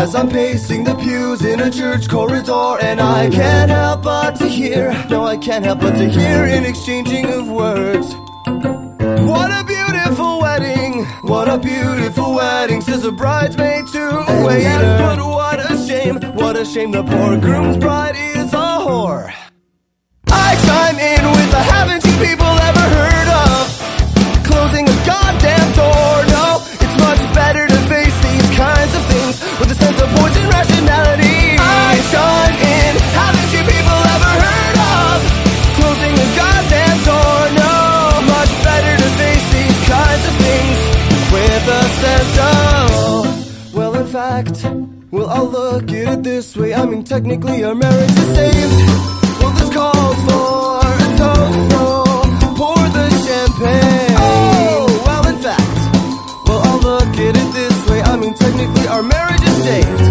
as I'm pacing the pews in a church corridor, and I can't help but to hear, no, I can't help but to hear an exchanging of words. What a beautiful wedding, what a beautiful wedding, says a bridesmaid to a waiter. Yes, but what a shame the poor groom's bride is a whore. I chime in with a haven't you people ever heard of closing a goddamn door? No, it's much better to face these kinds of things with a sense of poison rationality. I chime in, haven't you people ever heard of closing a goddamn door? No, much better to face these kinds of things with a sense of, well, in fact, well, I'll look at it this way. I mean, technically our marriage is saved. Well, this calls for a toast, so pour the champagne. Oh, well, in fact, well, I'll look at it this way. I mean, technically our marriage is saved.